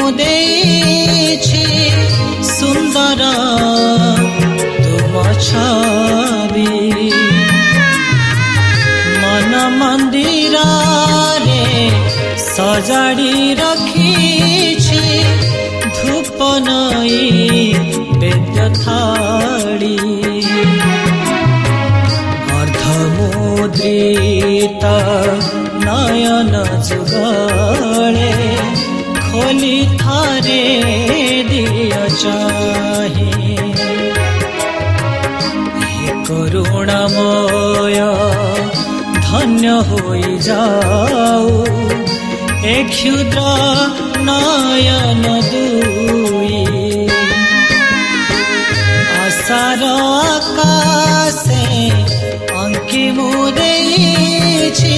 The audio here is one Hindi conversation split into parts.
ଦେଇଛି ସୁନ୍ଦର ତୁମ ଛବି ମନ ମନ୍ଦିରରେ ସଜାଡ଼ି ରଖିଛି ଧୂପ ନଈ ବେଦ ଥାଳି ଅର୍ଦ୍ଧମୁଦ୍ରିତ ନୟନ ଯୁଗଳେ ଖୋଲି ଥରେ ଦିଅ ଚାହିଁ କରୁଣାମୟ ଧନ୍ୟ ହୋଇଯାଉ ଏ କ୍ଷୁଦ୍ର ନୟନ ଦୁଇ ଆଶାର ଆକାଶେ ଅଙ୍କି ମୁଁ ଦେଇଛି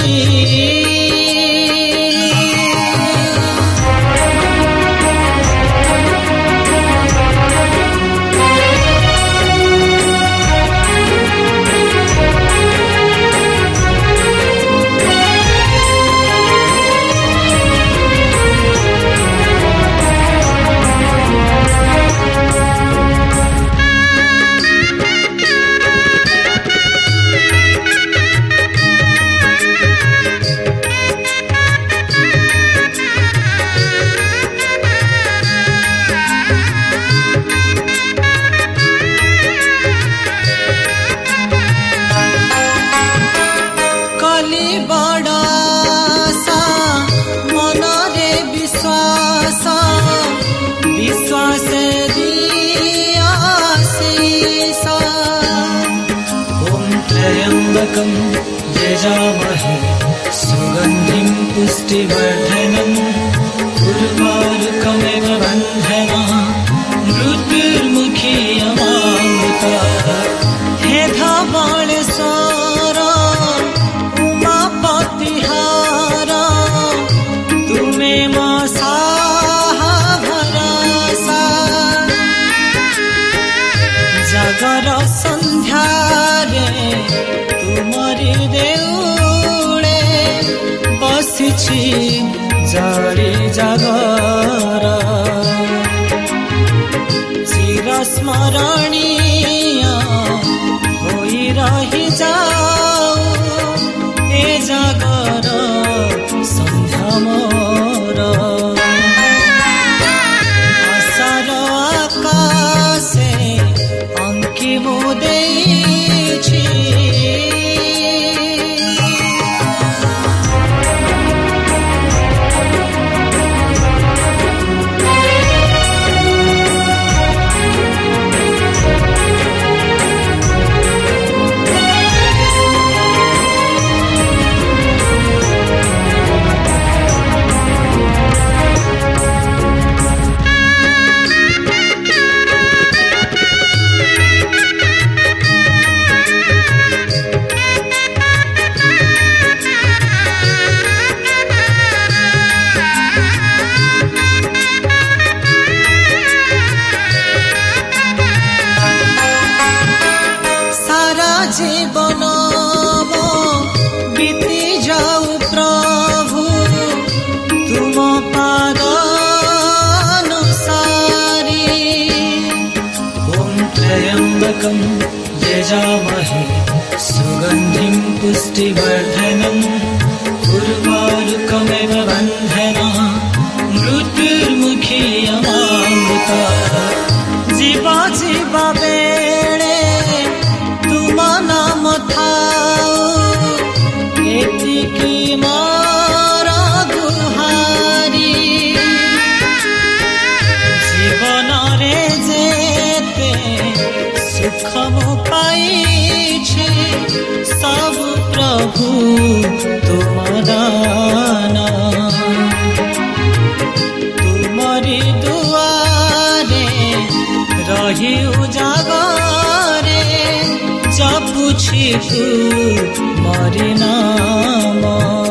यजामहे सुगन्धिं पुष्टिवर्धनम् उर्वारुकमिव बन्धनः मृत्युर्मुखीयमामृता हे धवळेश्वर उमापतिहार तुमे मो साहा भरोसा जागर सन्ध्यारे तुमरी देउळे बसिछि जाली जागर चिरस्मरणीय होई रहि जाऊ ए जागर सन्ध्या मोर आशार आकाशे अंकी मु ଦେଇଛି जीवन बीती जाऊ प्रभु तुम पादानुसारी ओम त्र्यंबकं यजामहे सुगन्धिं पुष्टिवर्धनम् उर्वारुकमिव बन्धनः मृत्युर्मुखीयमामृता जीवा जीवा बेळे तुम नाम थाओ एतिकी मोर गुहारी जीवन रे जेते सुख मु पाइछि सब प्रभु तुम दान तुमरी दुआरे रही उजागरे जपुछि तू मरि नाम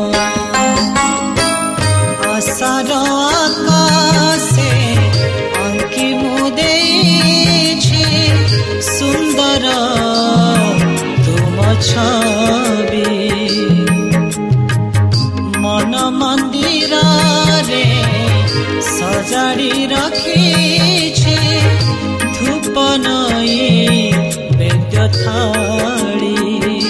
आशार आकाशे अंकी मु ଦେଇଛି सुंदर तुम छवि मन मंदिर रे सजाड़ी रखीछे धूप नई बेद्य थाली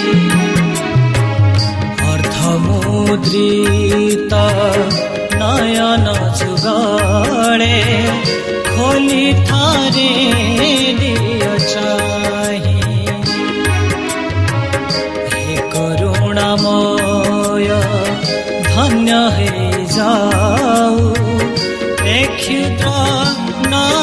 अर्धमुद्रित नयन जुगले खोली थारे दियो चाही हे करुणामय धन्य हे जाऊ क्षुद्र न